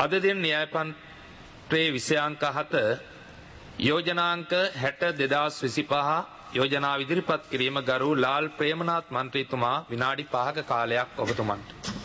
අද දින න්‍යායපත්‍රයේ විෂය අංක 7 යෝජනාංක 60 2025 යෝජනාව ඉදිරිපත් කිරීම ගරු ලාල් ප්‍රේමනාත් මන්ත්‍රීතුමා විනාඩි 5ක කාලයක් ඔබතුමන්ට.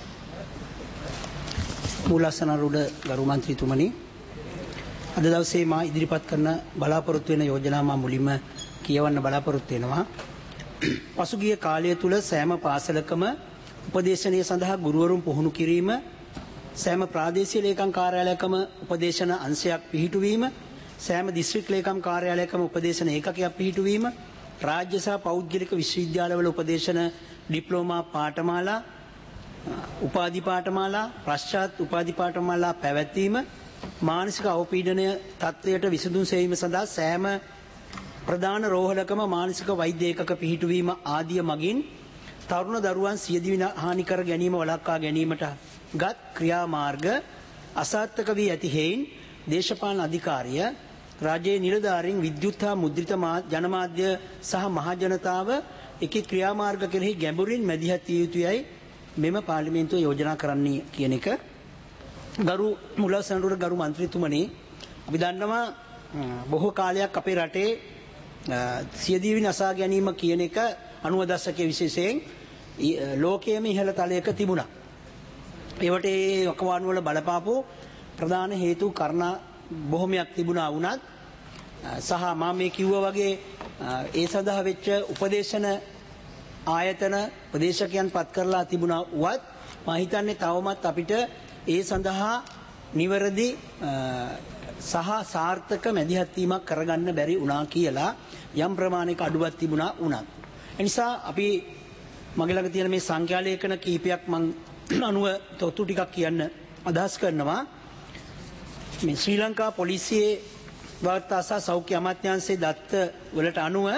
මූලසනරුඩ ගරු මන්ත්‍රීතුමනි, අද දවසේ මා ඉදිරිපත් කරන බලාපොරොත්තු වෙන යෝජනා මා මුලින්ම කියවන්න බලාපොරොත්තු වෙනවා. පසුගිය කාලය තුල සෑම පාසලකම උපදේශනය සඳහා ගුරුවරුන් පුහුණු කිරීම, සෑම ප්‍රාදේශීය ලේකම් කාර්යාලයකම උපදේශන අංශයක් පිහිටුවීම, සෑම දිස්ත්‍රික් ලේකම් කාර්යාලයකම උපදේශන ඒකකයක් පිහිටුවීම, රාජ්‍ය සහ පෞද්ගලික විශ්වවිද්‍යාලවල උපදේශන ඩිප්ලෝමා පාඨමාලා, උපාධි පාඨමාලා, පශ්චාත් උපාධි පාඨමාලා පැවැත්වීම, මානසික අවපීඩනය තත්ත්වයට විසඳුම් සෙවීම සඳහා සෑම ප්‍රධාන රෝහලකම මානසික වෛද්‍ය ඒකක පිහිටුවීම ආදිය මගින් තරුණ දරුවන් සියදිවි හානි කර ගැනීම වළක්වා ගැනීමට ගත් ක්‍රියාමාර්ග අසාර්ථක වී ඇති හේයින් දේශපාලන අධිකාරිය, රාජ්‍යයේ නිලධාරීන්, විද්‍යුත් හා මුද්‍රිත ජනමාධ්‍ය සහ මහජනතාව එකී ක්‍රියාමාර්ග කෙරෙහි ගැඹුරින් මැදිහත් විය යුතුයයි මෙම පාර්ලිමේන්තුව යෝජනා කරන්නේ කියන එක. ගරු මුලසනරුර ගරු මන්ත්‍රීතුමනි, අපි දන්නවා බොහෝ කාලයක් අපේ රටේ සියදිවි නසා ගැනීම කියන එක 90 දශකයේ විශේෂයෙන් ලෝකයේම ඉහළ තලයක තිබුණා. ඒවට ඒ වකවාණු වල බලපාපු ප්‍රධාන හේතු කාරණා බොහොමයක් තිබුණා වුණත් සහ මම මේ කිව්වා වගේ ඒ සඳහා වෙච්ච උපදේශන ආයතන ප්‍රදේශකයන් පත් කරලා තිබුණා වත් මම හිතන්නේ තවමත් අපිට ඒ සඳහා නිවැරදි සහ සාර්ථක මැදිහත් වීමක් කරගන්න බැරි වුණා කියලා යම් ප්‍රමාණයක අඩුවක් තිබුණා වුණත්. ඒ නිසා අපි මගේ ළඟ තියෙන මේ සංඛ්‍යා ලේඛන කීපයක් මම අනුව තොත්තු ටිකක් කියන්න අදහස් කරනවා. මේ ශ්‍රී ලංකා පොලිසියේ වාර්තා සහ සෞඛ්‍ය අමාත්‍යාංශයේ දත්ත වලට අනුව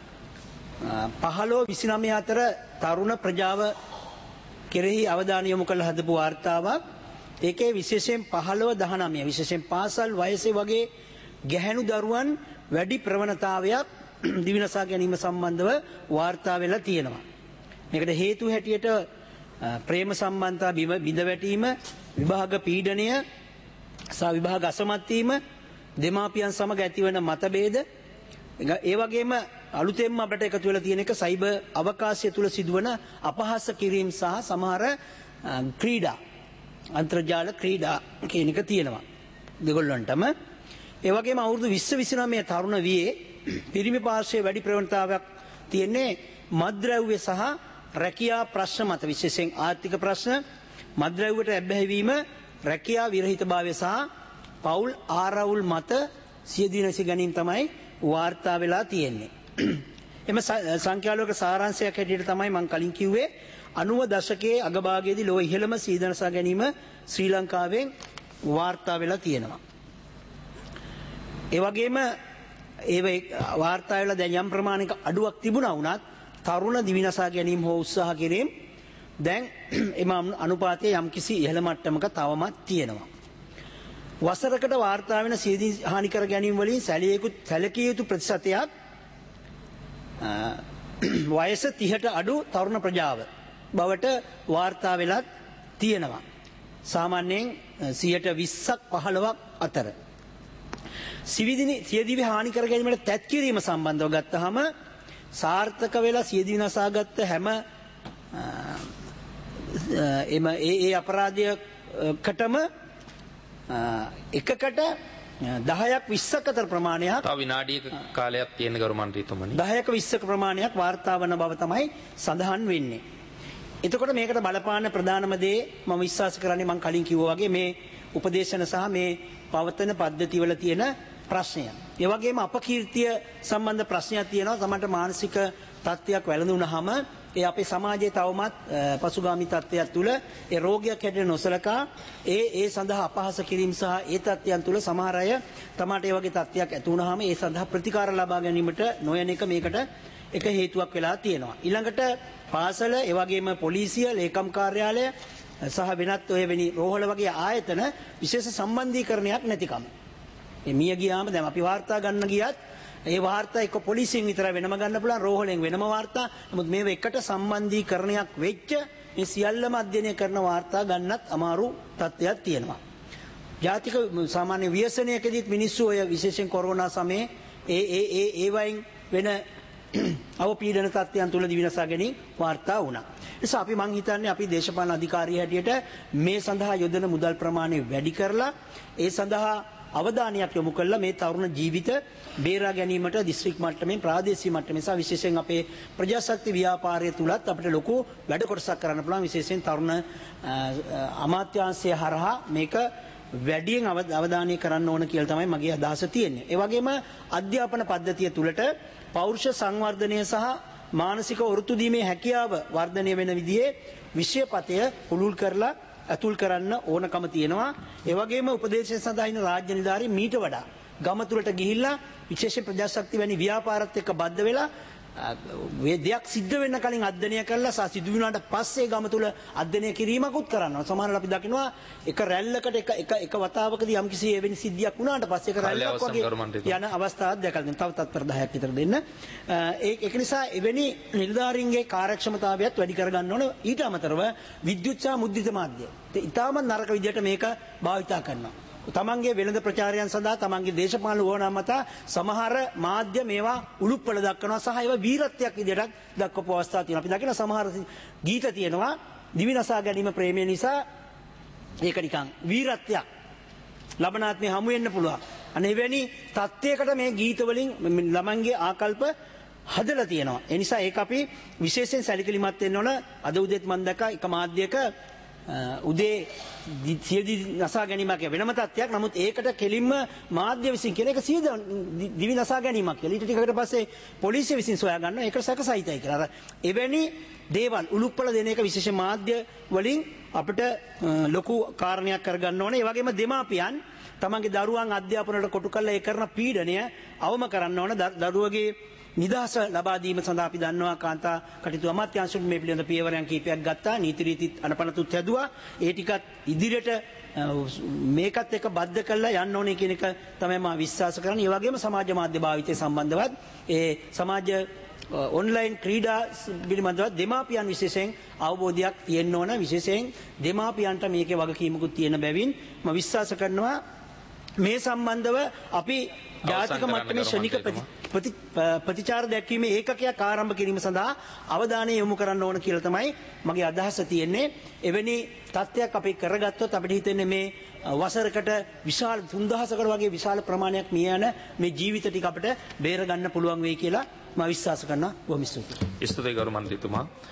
15-29 අතර තරුණ ප්‍රජාව කෙරෙහි අවධානය යොමු කළ හදපු වාර්තාවක්. ඒකේ විශේෂයෙන් 15-19 විශේෂයෙන් පාසල් වයසේ වගේ ගැහැණු දරුවන් වැඩි ප්‍රවණතාවයක් දිවිනසා ගැනීම සම්බන්ධව වාර්තා වෙලා තියෙනවා. මේකට හේතු හැටියට ප්‍රේම සම්බන්ධතා බිඳ වැටීම, විභාග පීඩනය සහ විභාග අසමත් වීම, දෙමාපියන් සමග ඇතිවන මතභේද, ඒ වගේම අලුතෙන්ම අපට එකතු වෙලා තියෙන එක සයිබර් අවකාශය තුල සිදුවන අපහාස කිරීම සහ සමහර ක්‍රීඩා, අන්තර්ජාල ක්‍රීඩා කියන එක තියෙනවා දෙගොල්ලන්ටම. ඒ වගේම අවුරුදු 20-29 තරුණ වියේ පිරිමි පාර්ශ්වයේ වැඩි ප්‍රවණතාවයක් තියෙන්නේ මත්ද්‍රව්‍ය සහ රැකියා ප්‍රශ්න මත, විශේෂයෙන් ආර්ථික ප්‍රශ්න, මත්ද්‍රව්‍යට ඇබ්බැහි වීම, රැකියා විරහිතභාවය සහ පෞල් ආරවුල් මත සියදිවි නැසී ගැනීම තමයි වාර්තා වෙලා තියෙන්නේ. එම සංඛ්‍යාලෝක සාරාංශයක් හැටියට තමයි මම කලින් කිව්වේ 90 දශකයේ අගභාගයේදී ලෝක ඉහළම සීදනසා ගැනීම ශ්‍රී ලංකාවෙන් වාර්තා වෙලා තියෙනවා. ඒ වගේම ඒ වාර්තා වෙලා දැන් යම් ප්‍රමාණයක අඩුවක් තිබුණා වුණත් තරුණ දිවිනසා ගැනීම හෝ උත්සාහ කිරීම දැන් එම අනුපාතයේ යම්කිසි ඉහළ මට්ටමක තවමත් තියෙනවා. වසරකට වාර්තා වෙන සියදිවි හානි කර ගැනීම වලින් සැලකිය යුතු ප්‍රතිශතයක් වයස 30ට අඩු තරුණ ප්‍රජාව බවට වාර්තා වෙලා තියෙනවා. සාමාන්‍යයෙන් 20%ක් 15ක් අතර. සියදිවි හානි කර ගැනීමට තැත් කිරීම සම්බන්ධව ගත්තහම සාර්ථක වෙලා සියදිවි නසාගත්ත හැම ඒ අපරාධයකටම එකකට 10ක් 20ක් අතර ප්‍රමාණයක්, තව විනාඩියක කාලයක් තියෙන ගරු මන්ත්‍රීතුමනි, 10ක 20ක ප්‍රමාණයක් වාර්තා වන බව තමයි සඳහන් වෙන්නේ. එතකොට මේකට බලපාන ප්‍රධානම දේ මම විශ්වාස කරන්නේ මම කලින් කිව්වා වගේ මේ උපදේශන සහ මේ පවතන පද්ධතිවල තියෙන ප්‍රශ්නය. ඒ වගේම අපකීර්තිය සම්බන්ධ ප්‍රශ්නයක් තියෙනවා. සමහරට මානසික තත්ත්වයක් වැළඳුනහම ඒ අපේ සමාජයේ තවමත් පසුගාමී තත්ත්වයක් තුළ ඒ රෝගයක් හැටියට නොසලකා ඒ සඳහා අපහාස කිරීම සහ ඒ තත්ත්වයන් තුළ සමහර අය තමාට ඒ වගේ තත්ත්වයක් ඇති වුනහම ඒ සඳහා ප්‍රතිකාර ලබා ගැනීමට නොයන එක මේකට එක හේතුවක් වෙලා තියෙනවා. ඊළඟට පාසල, ඒ වගේම පොලිසිය, ලේකම් කාර්යාලය සහ වෙනත් ඔය වෙනි රෝහල වගේ ආයතන විශේෂ සම්බන්ධීකරණයක් නැතිකම. මිය ගියාම දැන් අපි වාර්තා ගන්න ගියත් ඒ වාර්තා එක්ක පොලිසියෙන් විතරයි වෙනම ගන්න පුළුවන්, රෝහලෙන් වෙනම වාර්තා. නමුත් මේව එකට සම්බන්ධීකරණයක් වෙච්ච මේ සියල්ලම අධ්‍යයනය කරන වාර්තා ගන්නත් අමාරු තත්ත්වයක් තියෙනවා. ජාතික සාමාන්‍ය ව්‍යසනයකදීත් මිනිස්සු ඔය විශේෂයෙන් කොරෝනා සමයේ ඒ වයින් වෙන අවපීඩන තත්ත්වයන් තුළ දිවිනසා ගැනීම වාර්තා වුණා. නිසා අපි මං හිතන්නේ අපි දේශපාලන අධිකාරිය හැටියට මේ සඳහා යොදන මුදල් ප්‍රමාණය වැඩි කරලා ඒ සඳහා අවධානයක් යොමු කළා මේ තරුණ ජීවිත බේරා ගැනීමට දිස්ත්‍රික් මට්ටමින් ප්‍රාදේශීය මට්ටමින් සහ විශේෂයෙන් අපේ ප්‍රජාශක්ති ව්‍යාපාරය තුලත් අපිට ලොකු වැඩ කොටසක් කරන්න පුළුවන් විශේෂයෙන් තරුණ අමාත්‍යාංශය හරහා මේක වැඩියෙන් අවධානය කරන්න ඕන කියලා තමයි මගේ අදහස තියෙන්නේ. ඒ වගේම අධ්‍යාපන පද්ධතිය තුලට පෞරුෂ සංවර්ධනය සහ මානසික වෘත්තු දීමේ හැකියාව වර්ධනය වෙන විදිහේ විෂයපතය පුළුල් කරලා අතුල් කරන්න ඕනකම තියෙනවා. ඒ වගේම උපදේශය සඳහා ඉන්න රාජ්‍ය නිලධාරීන් මීට වඩා ගම තුලට ගිහිල්ලා විශේෂ ප්‍රජාශක්ති වැනි ව්‍යාපාරات එක්ක බද්ධ වෙලා දෙයක් සිද්ධ වෙන්න කලින් අධ්‍යයනය කරලා සහ සිදු වුණාට පස්සේ ගම තුල අධ්‍යයනය කිරීමකුත් කරනවා. සමහරවිට අපි දකිනවා එක රැල්ලකට එක වතාවකදී යම්කිසි එවැනි සිද්ධියක් වුණාට පස්සේ එක රැල්ලක් වගේ යන අවස්ථාවක් දැකලා තියෙනවා. තව තත්පර 10ක් විතර දෙන්න. ඒක නිසා එවැනි නිලධාරීන්ගේ කාර්යක්ෂමතාවයත් වැඩි කරගන්න ඕන. ඊට අමතරව විද්‍යුත් සහ මුද්‍රිත මාධ්‍ය. ඉතාමත් නරක විදියට මේක භාවිතා කරනවා. තමන්ගේ වෙළඳ ප්‍රචාරයන් සඳහා තමන්ගේ දේශපාලන ඕනෑම මත සමහර මාධ්‍ය මේවා උලුප්පල දක්වනවා සහ ඒවා වීරත්වයක් විදිහට දක්වපු අවස්ථා තියෙනවා. අපි දකින සමහර ගීත තියෙනවා දිවිනසා ගැනීම ප්‍රේමය නිසා ඒක නිකන් වීරත්වයක් ලබනාත්මේ හමු වෙන්න පුළුවන්. අනේ එවැනි තත්ත්වයකට මේ ගීත වලින් ළමන්ගේ ආකල්ප හදලා තියෙනවා. ඒ නිසා ඒක අපි විශේෂයෙන් සැලකිලිමත් වෙන්න ඕන. අද උදේත් මම දැක්කා එක මාධ්‍යයක උදේ සියදි නසා ගැනීමක් වෙනම තත්ත්වයක්. නමුත් ඒකට කෙලින්ම මාධ්‍ය විසින් කියන එක සියද දිවි නසා ගැනීමක් කියලා. ඊට ටිකකට පස්සේ පොලිසිය විසින් සොයා ගන්නවා ඒක සැකසහිතයි කියලා. අර එවැනි දේවල් උලුප්පල දෙන එක විශේෂ මාධ්‍ය වලින් අපිට ලොකු කාරණයක් කරගන්න ඕනේ. ඒ වගේම දෙමාපියන් තමන්ගේ දරුවන් අධ්‍යාපනයට කොටු කරලා ඒ කරන පීඩනය අවම කරන්න ඕන. දරුවගේ නිදහස ලබා දීම සඳහා අපි දන්නවා කාන්තා කටයුතු අමාත්‍යාංශයෙන් මේ පිළිබඳ පියවරයන් කීපයක් ගත්තා. නීති රීතිත් අනපනතුත් හැදුවා. ඒ ටිකත් ඉදිරියට මේකත් එක්ක බද්ධ කරලා යන්න ඕනේ කියන එක තමයි මම විශ්වාස කරන්නේ. ඒ වගේම සමාජ මාධ්‍ය භාවිතය සම්බන්ධවත් ඒ සමාජ ඔන්ලයින් ක්‍රීඩා පිළිබඳව දෙමාපියන් විශේෂයෙන් අවබෝධයක් තියෙන්න ඕන. විශේෂයෙන් දෙමාපියන්ට මේකේ වගකීමකුත් තියෙන බැවින් මම විශ්වාස කරනවා මේ සම්බන්ධව අපි ජාතික මට්ටමේ ශනික ප්‍රතිචාර දැක්වීමේ ඒකකයක් ආරම්භ කිරීම සඳහා අවධානය යොමු කරන්න ඕන කියලා තමයි මගේ අදහස තියෙන්නේ. එවැනි තත්ත්වයක් අපි කරගත්තොත් අපිට හිතෙන්නේ මේ වසරකට විශාල 3000කට වගේ විශාල ප්‍රමාණයක් මිය යන මේ ජීවිත ටික අපිට බේර ගන්න පුළුවන් වෙයි කියලා මම විශ්වාස කරනවා. බොහොම ස්තුතියි. ස්තුතියි ගරු මන්ත්‍රීතුමා.